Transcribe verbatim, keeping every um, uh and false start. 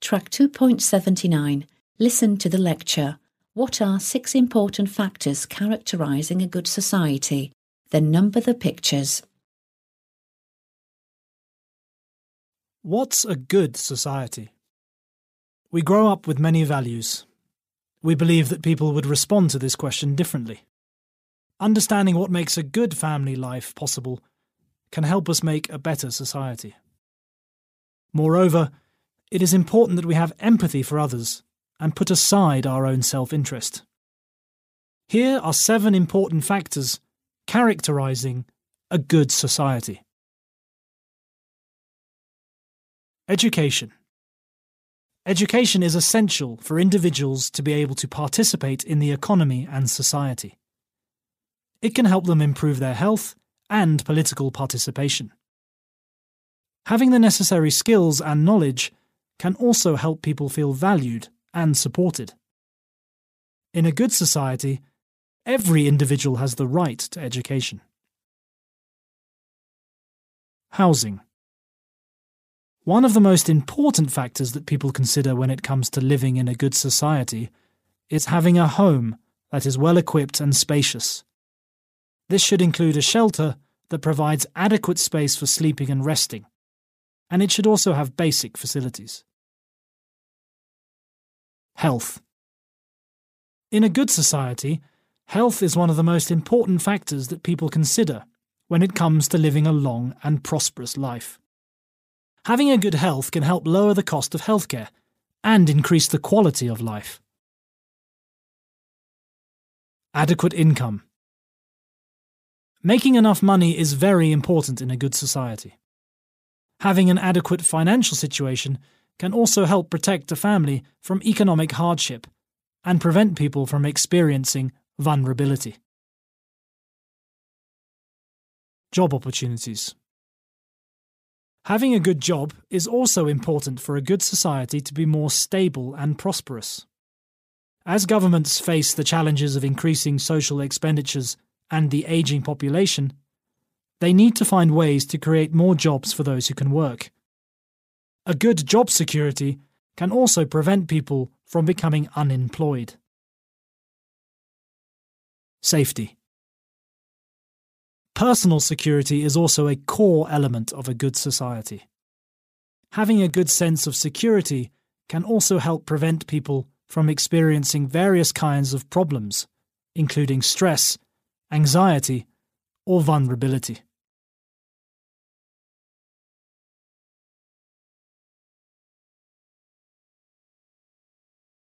Track two point seven nine. Listen to the lecture. What are six important factors characterising a good society? Then number the pictures. What's a good society? We grow up with many values. We believe that people would respond to this question differently. Understanding what makes a good family life possible can help us make a better society. Moreover, it is important that we have empathy for others and put aside our own self-interest. Here are seven important factors characterising a good society. Education. Education is essential for individuals to be able to participate in the economy and society. It can help them improve their health and political participation. Having the necessary skills and knowledge can also help people feel valued and supported. In a good society, every individual has the right to education. Housing. One of the most important factors that people consider when it comes to living in a good society is having a home that is well equipped and spacious. This should include a shelter that provides adequate space for sleeping and resting, and it should also have basic facilities. Health. In a good society, health is one of the most important factors that people consider when it comes to living a long and prosperous life. Having a good health can help lower the cost of healthcare and increase the quality of life. Adequate income. Making enough money is very important in a good society. Having an adequate financial situation can also help protect a family from economic hardship and prevent people from experiencing vulnerability. Job opportunities. Having a good job is also important for a good society to be more stable and prosperous. As governments face the challenges of increasing social expenditures and the ageing population, they need to find ways to create more jobs for those who can work. A good job security can also prevent people from becoming unemployed. Safety. Personal security is also a core element of a good society. Having a good sense of security can also help prevent people from experiencing various kinds of problems, including stress, anxiety, or vulnerability.